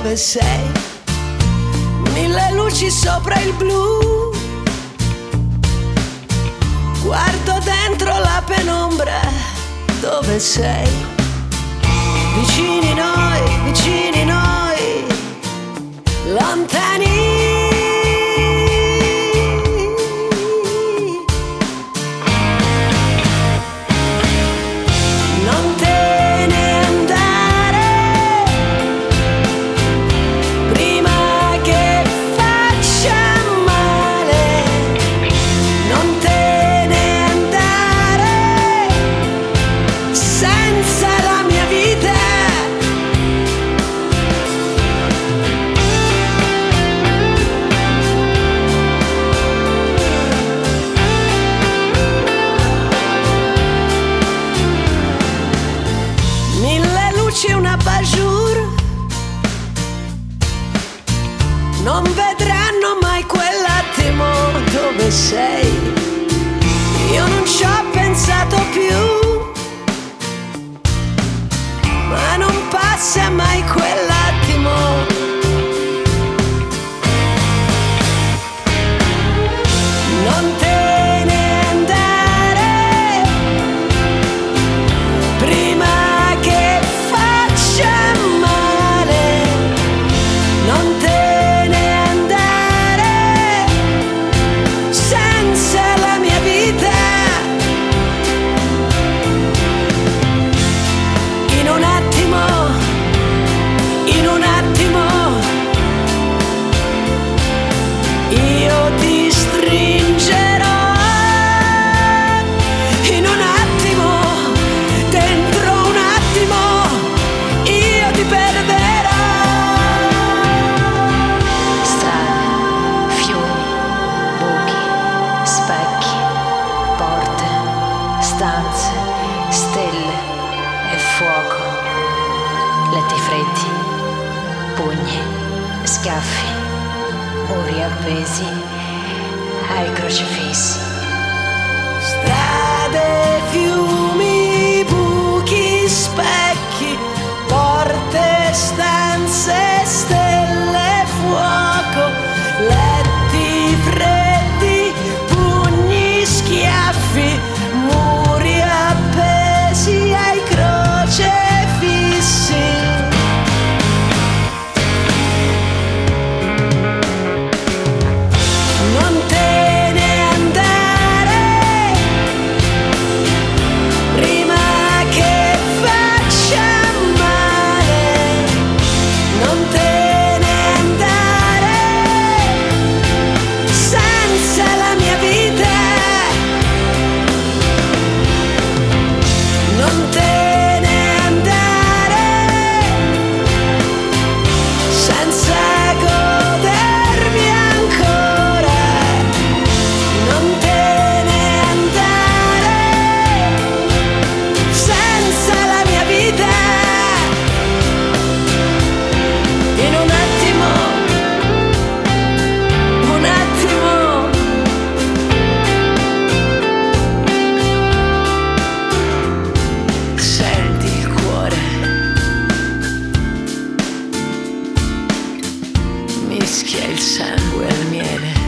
dove sei? Mille luci sopra il blu, guardo dentro la penombra, dove sei? Vicini noi, lontani. Non te ne andare prima che faccia male, non te ne andare senza la mia vita. Mille luci, una bajour, non vedranno mai quell'attimo, dove sei? Io non ci ho pensato più, ma non passa mai quell'attimo. Non te ne andare prima che faccia male, non te ne andare senza la mia vita. In un attimo, io ti stringerò. In un attimo, dentro un attimo, io ti perderò. Strade, fiumi, buchi, specchi, porte, stanze, stelle e fuoco, letti freddi, pugni, schiaffi, muri appesi ai crocifissi. Strade, fiumi, buchi, specchi, porte, stanze, stelle, fuoco, letti freddi, pugni, schiaffi, muri appesi ai crocefissi. Non te ne andare prima che faccia male, non te ne andare senza la mia vita. Non te ne andare senza godermi ancora. Non te ne andare senza la mia vita. In un attimo, senti il cuore, mischia il sangue al miele.